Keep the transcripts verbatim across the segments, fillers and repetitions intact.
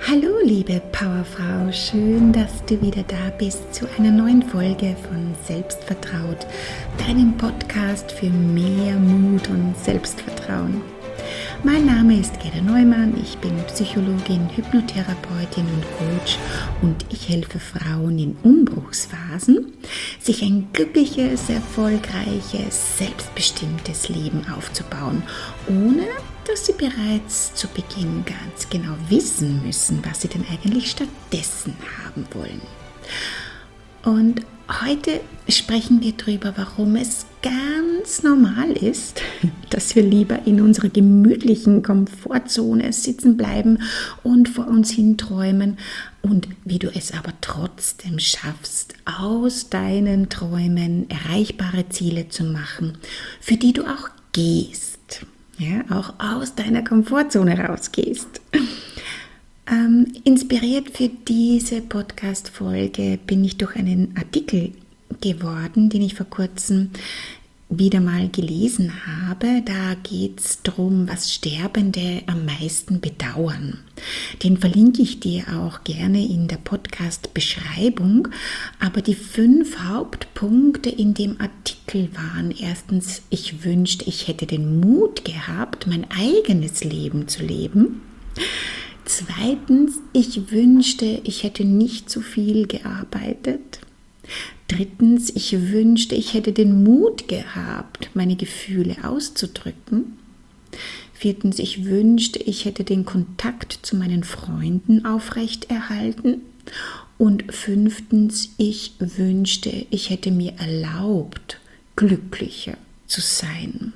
Hallo liebe Powerfrau, schön, dass du wieder da bist zu einer neuen Folge von Selbstvertraut, deinem Podcast für mehr Mut und Selbstvertrauen. Mein Name ist Gerda Neumann, ich bin Psychologin, Hypnotherapeutin und Coach und ich helfe Frauen in Umbruchsphasen, sich ein glückliches, erfolgreiches, selbstbestimmtes Leben aufzubauen, ohne dass sie bereits zu Beginn ganz genau wissen müssen, was sie denn eigentlich stattdessen haben wollen. Und heute sprechen wir darüber, warum es ganz normal ist, dass wir lieber in unserer gemütlichen Komfortzone sitzen bleiben und vor uns hin träumen und wie du es aber trotzdem schaffst, aus deinen Träumen erreichbare Ziele zu machen, für die du auch gehst. Ja, auch aus deiner Komfortzone rausgehst. Ähm, inspiriert für diese Podcast-Folge bin ich durch einen Artikel geworden, den ich vor kurzem wieder mal gelesen habe. Da geht es darum, was Sterbende am meisten bedauern. Den verlinke ich dir auch gerne in der Podcast-Beschreibung. Aber die fünf Hauptpunkte in dem Artikel waren: Erstens, ich wünschte, ich hätte den Mut gehabt, mein eigenes Leben zu leben. Zweitens, ich wünschte, ich hätte nicht so viel gearbeitet. Drittens, ich wünschte, ich hätte den Mut gehabt, meine Gefühle auszudrücken. Viertens, ich wünschte, ich hätte den Kontakt zu meinen Freunden aufrechterhalten. Und fünftens, ich wünschte, ich hätte mir erlaubt, glücklicher zu sein.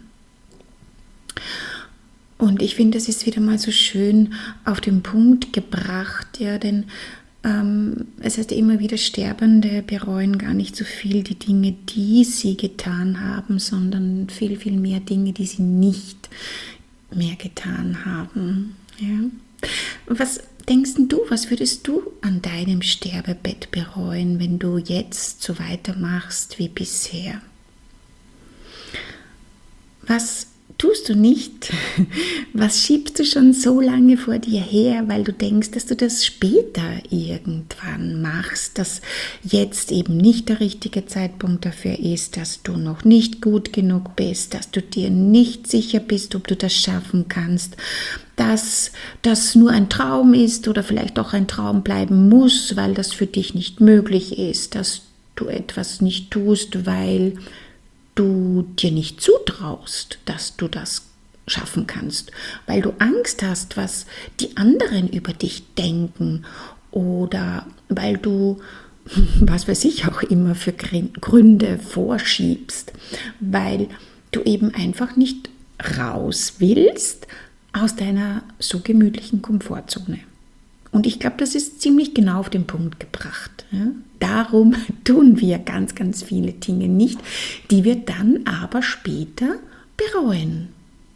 Und ich finde, das ist wieder mal so schön auf den Punkt gebracht, ja, denn ähm, es heißt immer wieder, Sterbende bereuen gar nicht so viel die Dinge, die sie getan haben, sondern viel, viel mehr Dinge, die sie nicht mehr getan haben. Ja. Was denkst du, was würdest du an deinem Sterbebett bereuen, wenn du jetzt so weitermachst wie bisher? Was tust du nicht? Was schiebst du schon so lange vor dir her, weil du denkst, dass du das später irgendwann machst, dass jetzt eben nicht der richtige Zeitpunkt dafür ist, dass du noch nicht gut genug bist, dass du dir nicht sicher bist, ob du das schaffen kannst, dass das nur ein Traum ist oder vielleicht auch ein Traum bleiben muss, weil das für dich nicht möglich ist, dass du etwas nicht tust, weil du dir nicht zutraust, dass du das schaffen kannst, weil du Angst hast, was die anderen über dich denken oder weil du, was weiß ich auch immer für Gründe vorschiebst, weil du eben einfach nicht raus willst aus deiner so gemütlichen Komfortzone. Und ich glaube, das ist ziemlich genau auf den Punkt gebracht. Ja? Darum tun wir ganz, ganz viele Dinge nicht, die wir dann aber später bereuen.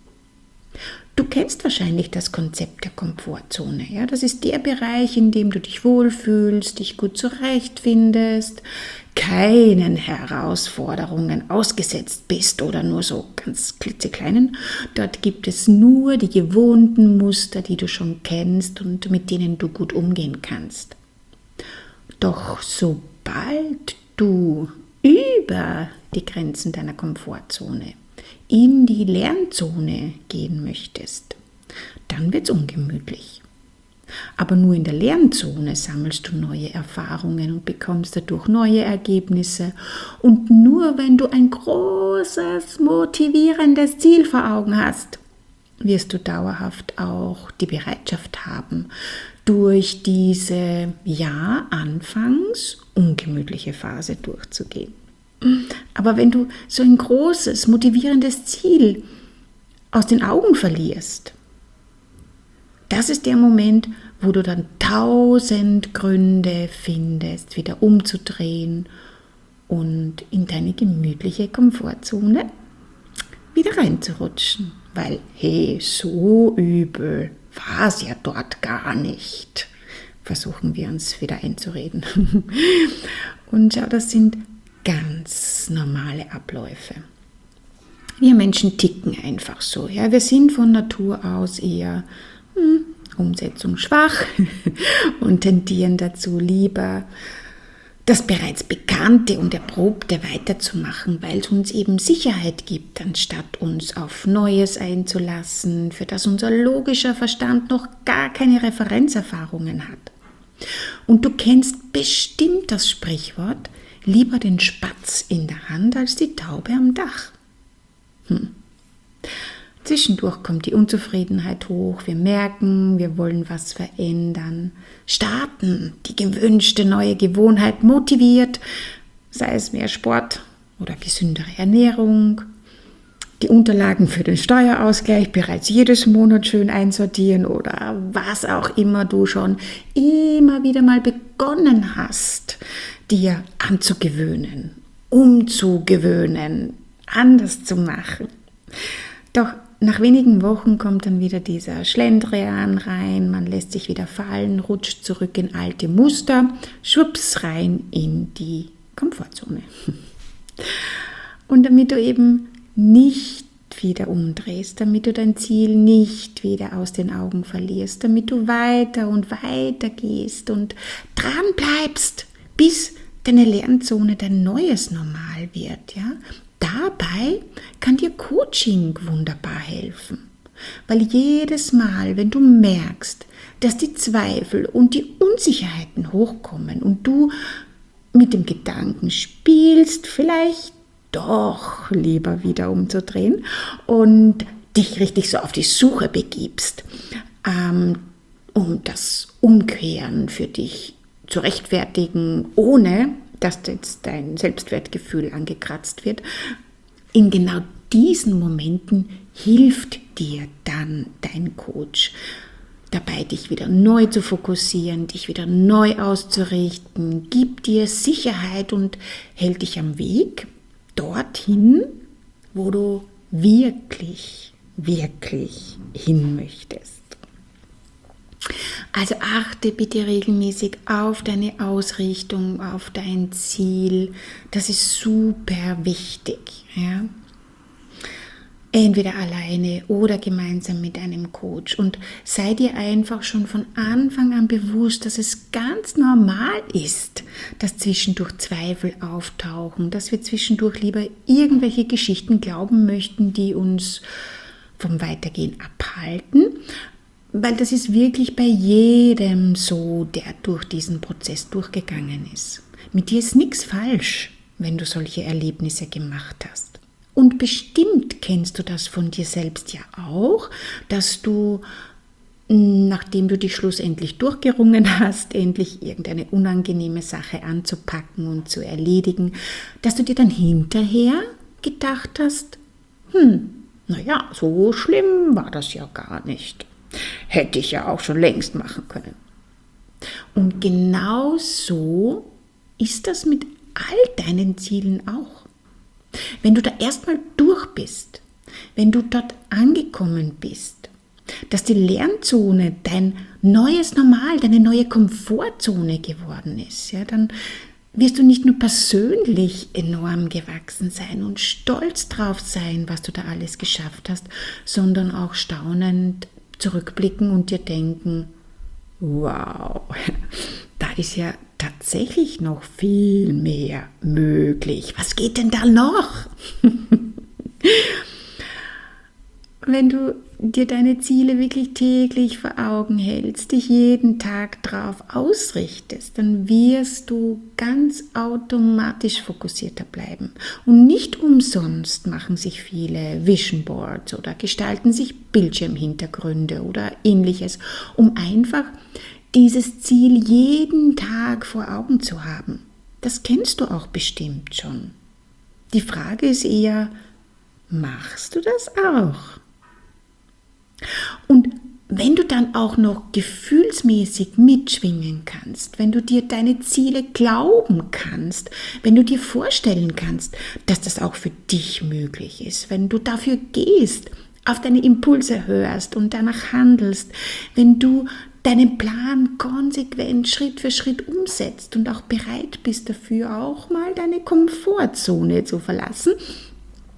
Du kennst wahrscheinlich das Konzept der Komfortzone. Ja? Das ist der Bereich, in dem du dich wohlfühlst, dich gut zurechtfindest, keinen Herausforderungen ausgesetzt bist oder nur so ganz klitzekleinen. Dort gibt es nur die gewohnten Muster, die du schon kennst und mit denen du gut umgehen kannst. Doch sobald du über die Grenzen deiner Komfortzone in die Lernzone gehen möchtest, dann wird es ungemütlich. Aber nur in der Lernzone sammelst du neue Erfahrungen und bekommst dadurch neue Ergebnisse. Und nur wenn du ein großes, motivierendes Ziel vor Augen hast, wirst du dauerhaft auch die Bereitschaft haben, durch diese, ja, anfangs ungemütliche Phase durchzugehen. Aber wenn du so ein großes, motivierendes Ziel aus den Augen verlierst, das ist der Moment, wo du dann tausend Gründe findest, wieder umzudrehen und in deine gemütliche Komfortzone wieder reinzurutschen. Weil, hey, so übel war es ja dort gar nicht. Versuchen wir uns wieder einzureden. Und schau, das sind ganz normale Abläufe. Wir Menschen ticken einfach so. Ja? Wir sind von Natur aus eher hm, Umsetzung schwach und tendieren dazu, lieber das bereits Bekannte und Erprobte weiterzumachen, weil es uns eben Sicherheit gibt, anstatt uns auf Neues einzulassen, für das unser logischer Verstand noch gar keine Referenzerfahrungen hat. Und du kennst bestimmt das Sprichwort, lieber den Spatz in der Hand als die Taube am Dach. Hm. Zwischendurch kommt die Unzufriedenheit hoch, wir merken, wir wollen was verändern, starten, die gewünschte neue Gewohnheit motiviert, sei es mehr Sport oder gesündere Ernährung, die Unterlagen für den Steuerausgleich bereits jedes Monat schön einsortieren oder was auch immer du schon immer wieder mal begonnen hast, dir anzugewöhnen, umzugewöhnen, anders zu machen. Doch nach wenigen Wochen kommt dann wieder dieser Schlendrian rein, man lässt sich wieder fallen, rutscht zurück in alte Muster, schwupps rein in die Komfortzone. Und damit du eben nicht wieder umdrehst, damit du dein Ziel nicht wieder aus den Augen verlierst, damit du weiter und weiter gehst und dran bleibst, bis deine Lernzone dein neues Normal wird, ja? Dabei kann dir Coaching wunderbar helfen, weil jedes Mal, wenn du merkst, dass die Zweifel und die Unsicherheiten hochkommen und du mit dem Gedanken spielst, vielleicht doch lieber wieder umzudrehen und dich richtig so auf die Suche begibst, ähm, um das Umkehren für dich zu rechtfertigen, ohne dass jetzt dein Selbstwertgefühl angekratzt wird. In genau diesen Momenten hilft dir dann dein Coach dabei, dich wieder neu zu fokussieren, dich wieder neu auszurichten, gibt dir Sicherheit und hält dich am Weg dorthin, wo du wirklich, wirklich hin möchtest. Also achte bitte regelmäßig auf deine Ausrichtung, auf dein Ziel. Das ist super wichtig. Ja? Entweder alleine oder gemeinsam mit einem Coach. Und sei dir einfach schon von Anfang an bewusst, dass es ganz normal ist, dass zwischendurch Zweifel auftauchen, dass wir zwischendurch lieber irgendwelche Geschichten glauben möchten, die uns vom Weitergehen abhalten. Weil das ist wirklich bei jedem so, der durch diesen Prozess durchgegangen ist. Mit dir ist nichts falsch, wenn du solche Erlebnisse gemacht hast. Und bestimmt kennst du das von dir selbst ja auch, dass du, nachdem du dich schlussendlich durchgerungen hast, endlich irgendeine unangenehme Sache anzupacken und zu erledigen, dass du dir dann hinterher gedacht hast, hm, naja, so schlimm war das ja gar nicht. Hätte ich ja auch schon längst machen können. Und genau so ist das mit all deinen Zielen auch. Wenn du da erstmal durch bist, wenn du dort angekommen bist, dass die Lernzone dein neues Normal, deine neue Komfortzone geworden ist, ja, dann wirst du nicht nur persönlich enorm gewachsen sein und stolz drauf sein, was du da alles geschafft hast, sondern auch staunend zurückblicken und dir denken, wow, da ist ja tatsächlich noch viel mehr möglich. Was geht denn da noch? Wenn du dir deine Ziele wirklich täglich vor Augen hältst, dich jeden Tag drauf ausrichtest, dann wirst du ganz automatisch fokussierter bleiben. Und nicht umsonst machen sich viele Vision Boards oder gestalten sich Bildschirmhintergründe oder ähnliches, um einfach dieses Ziel jeden Tag vor Augen zu haben. Das kennst du auch bestimmt schon. Die Frage ist eher, machst du das auch? Und wenn du dann auch noch gefühlsmäßig mitschwingen kannst, wenn du dir deine Ziele glauben kannst, wenn du dir vorstellen kannst, dass das auch für dich möglich ist, wenn du dafür gehst, auf deine Impulse hörst und danach handelst, wenn du deinen Plan konsequent Schritt für Schritt umsetzt und auch bereit bist dafür, auch mal deine Komfortzone zu verlassen,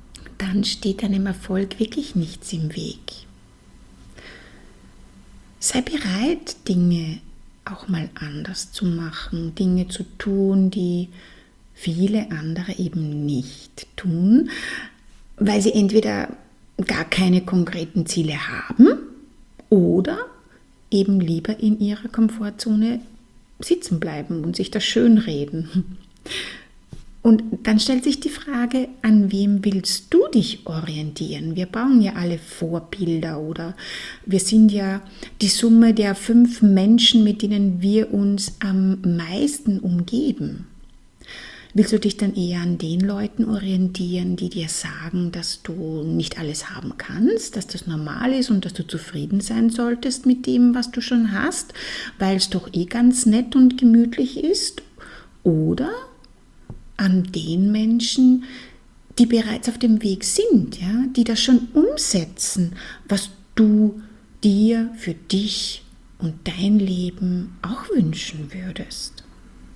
dann steht deinem Erfolg wirklich nichts im Weg. Sei sei bereit, Dinge auch mal anders zu machen, Dinge zu tun, die viele andere eben nicht tun, weil sie entweder gar keine konkreten Ziele haben oder eben lieber in ihrer Komfortzone sitzen bleiben und sich das schönreden. Und dann stellt sich die Frage, an wem willst du dich orientieren? Wir brauchen ja alle Vorbilder oder wir sind ja die Summe der fünf Menschen, mit denen wir uns am meisten umgeben. Willst du dich dann eher an den Leuten orientieren, die dir sagen, dass du nicht alles haben kannst, dass das normal ist und dass du zufrieden sein solltest mit dem, was du schon hast, weil es doch eh ganz nett und gemütlich ist? Oder an den Menschen, die bereits auf dem Weg sind, ja, die das schon umsetzen, was du dir für dich und dein Leben auch wünschen würdest.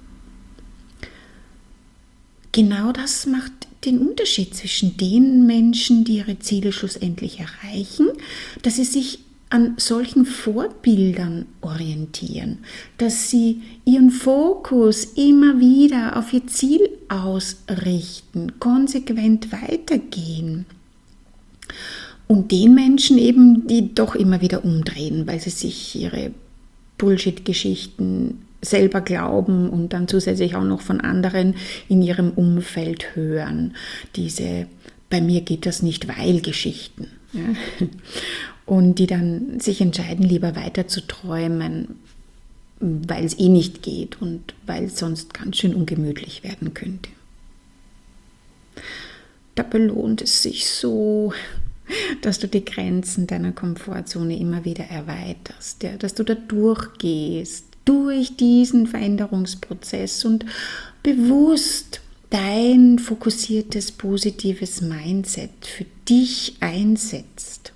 Genau das macht den Unterschied zwischen den Menschen, die ihre Ziele schlussendlich erreichen, dass sie sich an solchen Vorbildern orientieren, dass sie ihren Fokus immer wieder auf ihr Ziel ausrichten, konsequent weitergehen. Und den Menschen eben, die doch immer wieder umdrehen, weil sie sich ihre Bullshit-Geschichten selber glauben und dann zusätzlich auch noch von anderen in ihrem Umfeld hören. Diese "bei mir geht das nicht, weil" Geschichten. Ja? Und die dann sich entscheiden, lieber weiter zu träumen, weil es eh nicht geht und weil es sonst ganz schön ungemütlich werden könnte. Da belohnt es sich so, dass du die Grenzen deiner Komfortzone immer wieder erweiterst, ja, dass du da durchgehst, durch diesen Veränderungsprozess und bewusst dein fokussiertes, positives Mindset für dich einsetzt,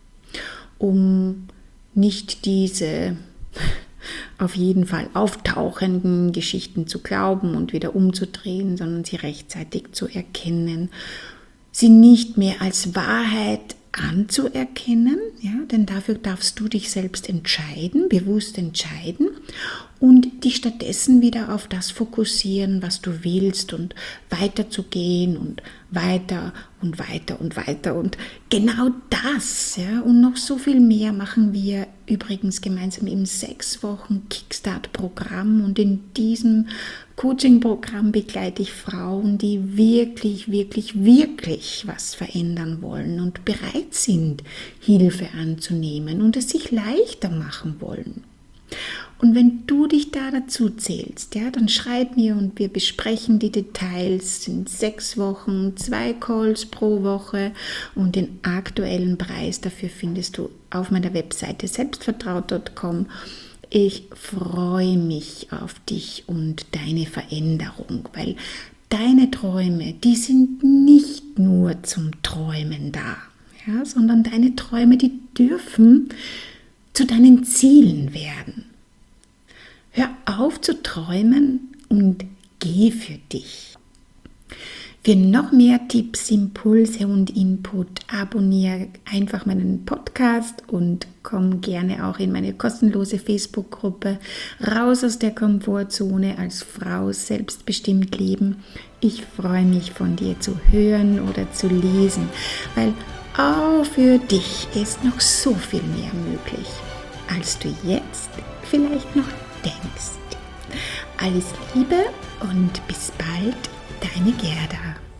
um nicht diese auf jeden Fall auftauchenden Geschichten zu glauben und wieder umzudrehen, sondern sie rechtzeitig zu erkennen, sie nicht mehr als Wahrheit anzuerkennen, ja, denn dafür darfst du dich selbst entscheiden, bewusst entscheiden und dich stattdessen wieder auf das fokussieren, was du willst und weiterzugehen und weiter und weiter und weiter und genau das, ja, und noch so viel mehr machen wir übrigens gemeinsam im sechs Wochen Kickstart-Programm und in diesem Coaching-Programm begleite ich Frauen, die wirklich, wirklich, wirklich was verändern wollen und bereit sind, Hilfe anzunehmen und es sich leichter machen wollen. Und wenn du dich da dazu zählst, ja, dann schreib mir und wir besprechen die Details in sechs Wochen, zwei Calls pro Woche und den aktuellen Preis dafür findest du auf meiner Webseite selbstvertraut punkt com. Ich freue mich auf dich und deine Veränderung, weil deine Träume, die sind nicht nur zum Träumen da, ja, sondern deine Träume, die dürfen zu deinen Zielen werden. Hör auf zu träumen und geh für dich. Für noch mehr Tipps, Impulse und Input abonniere einfach meinen Podcast und komm gerne auch in meine kostenlose Facebook-Gruppe Raus aus der Komfortzone als Frau selbstbestimmt leben. Ich freue mich, von dir zu hören oder zu lesen, weil auch für dich ist noch so viel mehr möglich, als du jetzt vielleicht noch denkst. Alles Liebe und bis bald, deine Gerda.